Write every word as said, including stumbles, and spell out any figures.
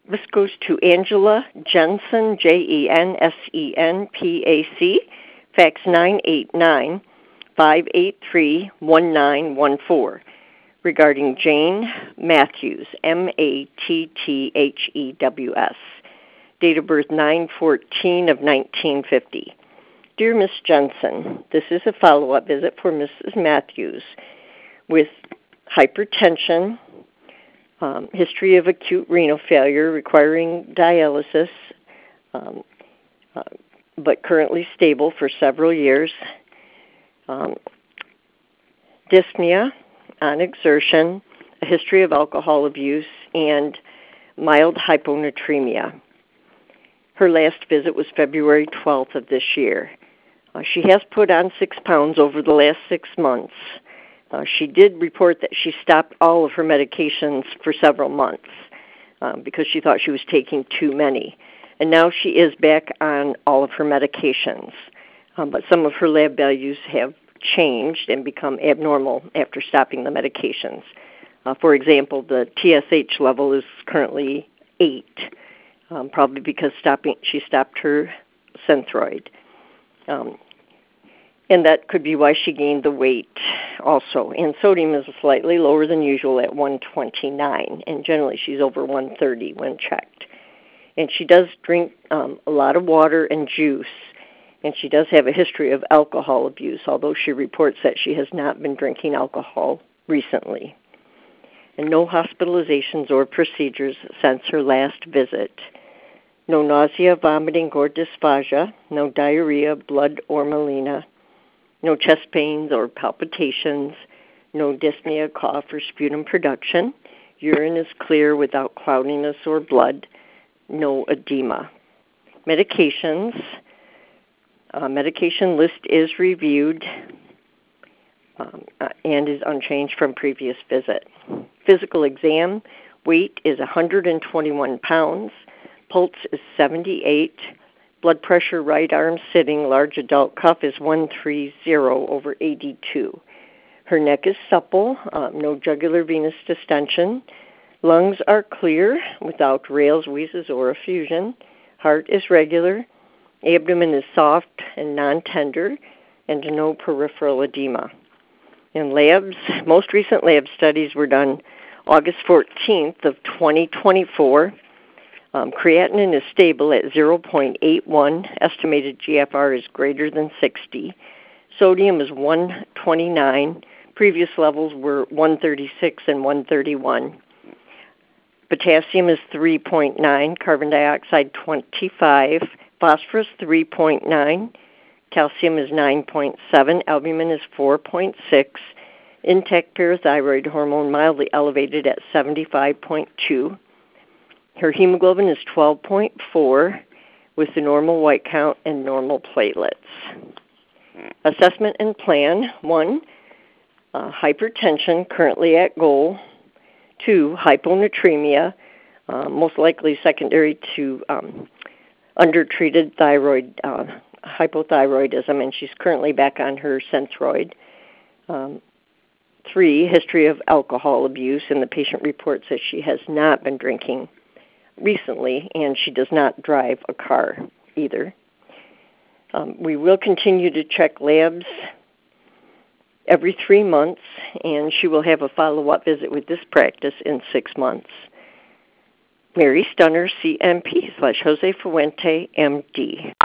This goes to Angela Jensen, J E N S E N P A C, fax nine eight nine, five eight three, one nine one four, regarding Jane Matthews, M A T T H E W S, date of birth nine fourteen of nineteen fifty. Dear Miss Jensen, this is a follow-up visit for Missus Matthews with hypertension, um, history of acute renal failure requiring dialysis, um, uh, but currently stable for several years, um, dyspnea on exertion, a history of alcohol abuse, and mild hyponatremia. Her last visit was February twelfth of this year. Uh, she has put on six pounds over the last six months. Uh, she did report that she stopped all of her medications for several months um, because she thought she was taking too many. And now she is back on all of her medications. Um, but some of her lab values have changed and become abnormal after stopping the medications. Uh, for example, the T S H level is currently eight, um, probably because stopping she stopped her Synthroid. Um, and that could be why she gained the weight also. And sodium is slightly lower than usual at one twenty-nine, and generally she's over one thirty when checked. And she does drink um, a lot of water and juice, and she does have a history of alcohol abuse, although she reports that she has not been drinking alcohol recently. And no hospitalizations or procedures since her last visit. No nausea, vomiting, or dysphagia, no diarrhea, blood, or melena, no chest pains or palpitations, no dyspnea, cough, or sputum production. Urine is clear without cloudiness or blood, no edema. Medications, uh, medication list is reviewed um, uh, and is unchanged from previous visit. Physical exam, weight is one hundred twenty-one pounds. Pulse is seventy-eight. Blood pressure, right arm sitting, large adult cuff is one thirty over eighty-two. Her neck is supple, um, no jugular venous distension. Lungs are clear without rales, wheezes, or effusion. Heart is regular. Abdomen is soft and non-tender, and no peripheral edema. In labs, most recent lab studies were done August fourteenth of twenty twenty-four. Um, creatinine is stable at zero point eight one. Estimated G F R is greater than sixty. Sodium is one twenty-nine. Previous levels were one thirty-six and one thirty-one. Potassium is three point nine. Carbon dioxide twenty-five. Phosphorus three point nine. Calcium is nine point seven. Albumin is four point six. Intact parathyroid hormone mildly elevated at seventy-five point two. Her hemoglobin is twelve point four with the normal white count and normal platelets. Assessment and plan. One, uh, hypertension, currently at goal. Two, hyponatremia, uh, most likely secondary to um, undertreated thyroid, uh, hypothyroidism, and she's currently back on her Synthroid. Um, three, history of alcohol abuse, and the patient reports that she has not been drinking recently, and she does not drive a car either. Um, we will continue to check labs every three months, and she will have a follow-up visit with this practice in six months. Mary Stunner, C M P slash Jose Fuente, M D.